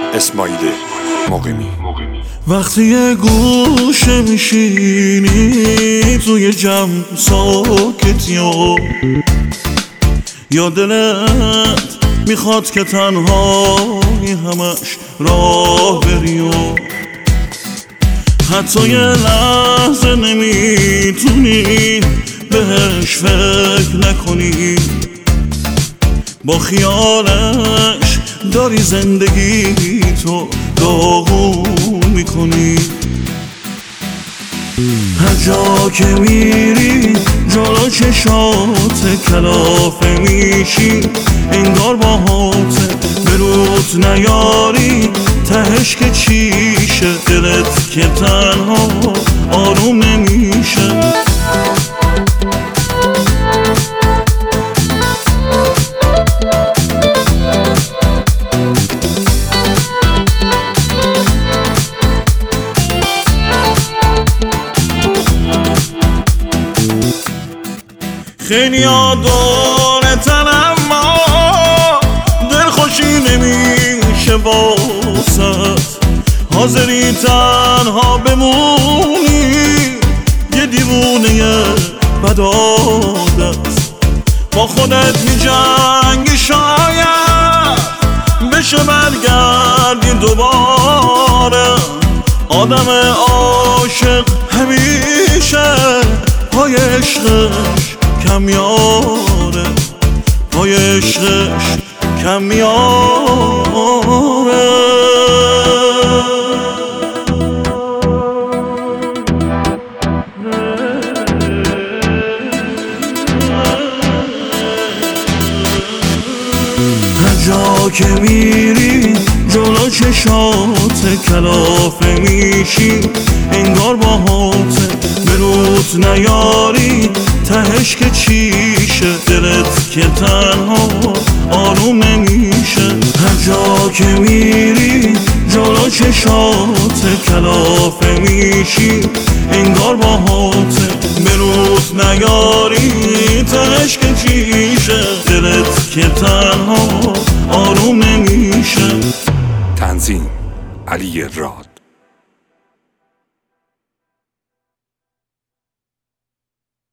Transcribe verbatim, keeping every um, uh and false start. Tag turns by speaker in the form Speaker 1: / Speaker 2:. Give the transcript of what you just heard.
Speaker 1: اسماعیل مقیمی.
Speaker 2: وقتی یه گوشه میشینی توی جمع ساکتی و یا دلت میخواد که تنهایی همش راه بری و حتی یه لحظه نمیتونی بهش فکر نکنی، با خیالش داری زندگی تو داغون میکنی. هر جا که میری جلو چشات کلافه میشی، انگار باهات برود نیاری تهش که چیشه، دلت که تنها آروم نمیشه. خیلی یادارتن اما دلخوشی نمیشه واسد، حاضری تنها بمونی یه دیوونه بد عادت، با خودت میجنگی شاید بشه برگردی دوباره. آدم عاشق همیشه پای عشقش کم میاره، پای عشقش کم میاره. هر جا که میری جلو چشات کلافه میشی، انگار باهات برود نیاری تهش که چیشه، دلت که تنها آروم نمیشه. هر جا که میری جلو چشات کلافه میشی، انگار باهات برود نیاری تهش که چیشه، دلت که تنها آروم نمیشه.
Speaker 1: تنظیم علی راد.